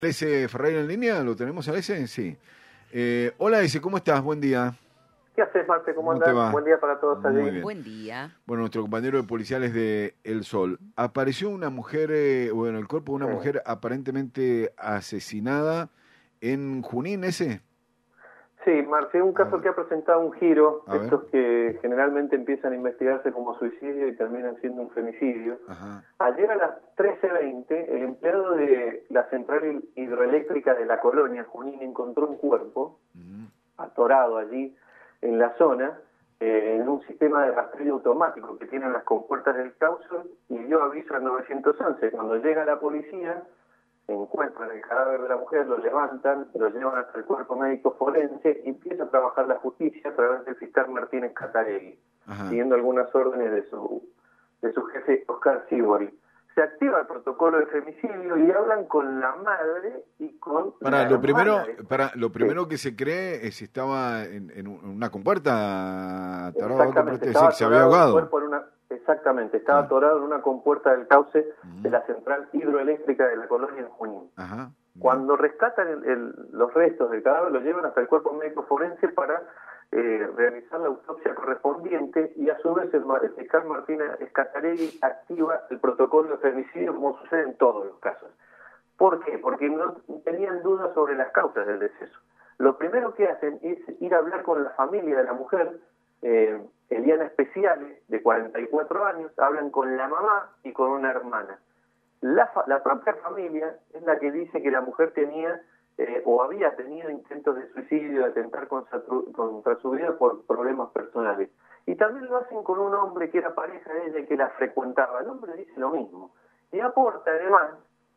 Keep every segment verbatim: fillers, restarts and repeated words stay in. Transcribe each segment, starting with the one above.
¿Ese Ferreira en línea? ¿Lo tenemos a ese? Sí. Eh, hola, ese, ¿cómo estás? Buen día. ¿Qué haces, Marte? ¿Cómo, ¿Cómo te andás? va? Buen día para todos Muy allí. bien. Buen día. Bueno, nuestro compañero de policiales de El Sol. Apareció una mujer, eh, bueno, el cuerpo de una Sí. mujer aparentemente asesinada en Junín, ¿ese? Sí, Marce, un A caso ver. que ha presentado un giro, A ver. estos que generalmente empiezan a investigarse como suicidio y terminan siendo un femicidio. Ajá. Ayer a las trece veinte, el empleado de la central hidroeléctrica de la colonia Junín encontró un cuerpo Ujú. atorado allí en la zona, eh, en un sistema de rastreo automático que tienen las compuertas del cauce, y dio aviso al nueve once. Cuando llega la policía, encuentran el cadáver de la mujer, lo levantan, lo llevan hasta el cuerpo médico forense y empieza a trabajar la justicia a través del fiscal Martínez Cataregui, Ajá. siguiendo algunas órdenes de su de su jefe Oscar Sibori. Se activa el protocolo de femicidio y hablan con la madre y con Para la lo primero, hermana de- para lo Sí. primero que se cree es si estaba en, en una compuerta, atorado, Exactamente, es estaba decir, se había atorado el ahogado. cuerpo en una, exactamente, estaba Claro. atorado en una compuerta del cauce Ujú. de la central hidroeléctrica de la colonia en Junín. Ajá. Bien. Cuando rescatan el- el- los restos del cadáver, lo llevan hasta el cuerpo médico forense para eh, realizar la autopsia correspondiente, y a su vez el, ma- el fiscal Martínez Cataregui activa el protocolo de femicidio, como sucede en todos los casos. ¿Por qué? Porque no tenían dudas sobre las causas del deceso. Lo primero que hacen es ir a hablar con la familia de la mujer, eh, Eliana Especiales, de cuarenta y cuatro años, hablan con la mamá y con una hermana. La, fa- la propia familia es la que dice que la mujer tenía eh, o había tenido intentos de suicidio, de atentar contra, tru- contra su vida por problemas personales. Y también lo hacen con un hombre que era pareja de ella y que la frecuentaba. El hombre dice lo mismo. Y aporta además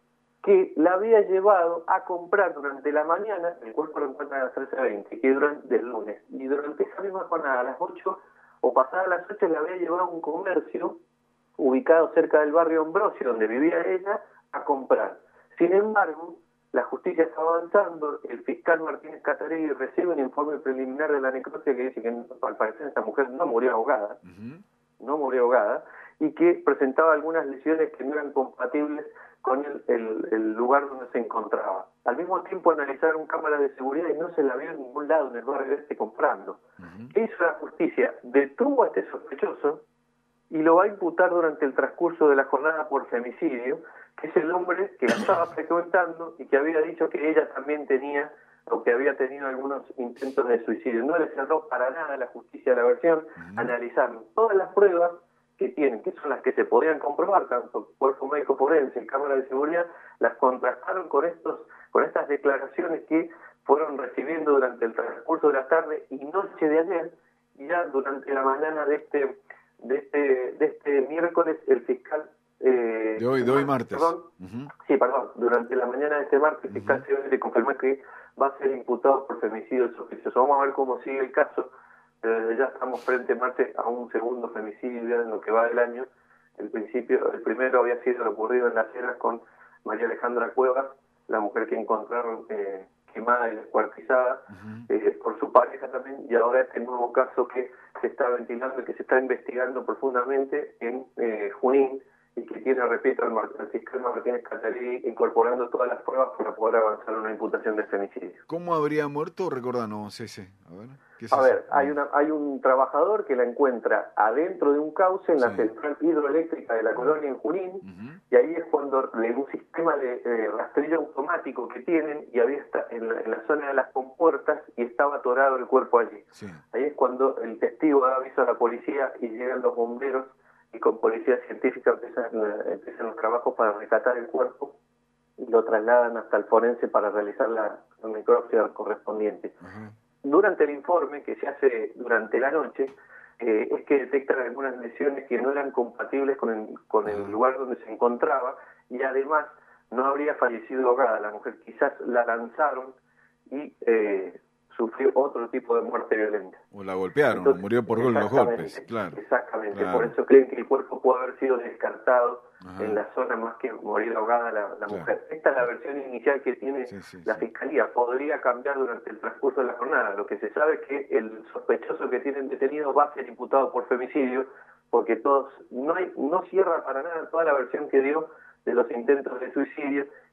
que la había llevado a comprar durante la mañana, el cuerpo lo encuentran a las trece veinte, que durante del lunes, y durante esa misma jornada, a las ocho o pasadas las ocho, la había llevado a un comercio ubicado cerca del barrio Ambrosio, donde vivía ella, a comprar. Sin embargo, la justicia está avanzando, el fiscal Martínez Cataregui recibe un informe preliminar de la necropsia que dice que al parecer esta mujer no murió ahogada, Ujú. no murió ahogada, y que presentaba algunas lesiones que no eran compatibles con el, el, el lugar donde se encontraba. Al mismo tiempo analizaron cámaras de seguridad y no se la vio en ningún lado en el barrio este comprando. Ujú. ¿Qué hizo la justicia? Detuvo a este sospechoso y lo va a imputar durante el transcurso de la jornada por femicidio, que es el hombre que la estaba frecuentando y que había dicho que ella también tenía o que había tenido algunos intentos de suicidio. No le cerró para nada a la justicia la versión, Ujú. analizaron todas las pruebas que tienen, que son las que se podían comprobar, tanto cuerpo médico forense y cámara de seguridad, las contrastaron con estos con estas declaraciones que fueron recibiendo durante el transcurso de la tarde y noche de ayer, y ya durante la mañana de este de este de este miércoles el fiscal eh, De hoy, de hoy martes. perdón, Ujú. sí, perdón, durante la mañana de este martes el fiscal Ujú. Sibori le confirmó que va a ser imputado por femicidio el sospechoso. Vamos a ver cómo sigue el caso. Desde ya estamos frente, Marte, a un segundo femicidio ya en lo que va del año. El principio, el primero había sido lo ocurrido en Las Heras con María Alejandra Cuevas, la mujer que encontraron eh, quemada y descuartizada Ujú. eh, por su pareja también, y ahora este nuevo caso que se está ventilando y que se está investigando profundamente en eh, Junín, y que tiene, repito, al, mar- al fiscal Martínez Cataregui incorporando todas las pruebas para poder avanzar en una imputación de femicidio. ¿Cómo habría muerto? Recordanos ese. A ver, ¿qué es A eso? ver, hay una hay un trabajador que la encuentra adentro de un cauce en la Sí. central hidroeléctrica de la colonia en Junín, Ujú. y ahí es cuando en un sistema de eh, rastreo automático que tienen, y había esta, en, la, en la zona de las compuertas, y estaba atorado el cuerpo allí. Sí. Ahí es cuando el testigo da aviso a la policía y llegan los bomberos, y con policía científica empiezan, eh, empiezan los trabajos para rescatar el cuerpo y lo trasladan hasta el forense para realizar la, la necropsia correspondiente. Ajá. Durante el informe que se hace durante la noche, eh, es que detectan algunas lesiones que no eran compatibles con el, con el Ajá. lugar donde se encontraba, y además no habría fallecido ahogada la mujer, quizás la lanzaron y eh, sufrió otro tipo de muerte violenta. O la golpearon, Entonces, murió por gol- los exactamente, golpes, claro. Exactamente, Claro. por eso creen que el cuerpo pudo haber sido descartado Ajá. en la zona más que morir ahogada la, la Claro. mujer. Esta es la versión inicial que tiene Sí, sí, la sí. Fiscalía. Podría cambiar durante el transcurso de la jornada. Lo que se sabe es que el sospechoso que tienen detenido va a ser imputado por femicidio, porque todos no hay no cierra para nada toda la versión que dio de los intentos de suicidio,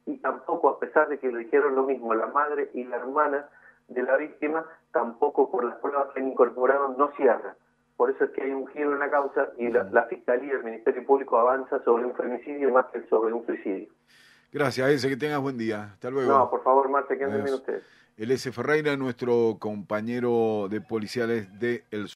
y tampoco, a pesar de que le dijeron lo mismo la madre y la hermana de la víctima, tampoco por las pruebas que han incorporado no cierra. Por eso es que hay un giro en la causa y la, la Fiscalía, el Ministerio Público avanza sobre un femicidio más que sobre un suicidio. Gracias, Ese, que tengas buen día. Hasta luego. No, por favor, Marta, que anden bien ustedes. El S. Ferreira, nuestro compañero de policiales de El Sol.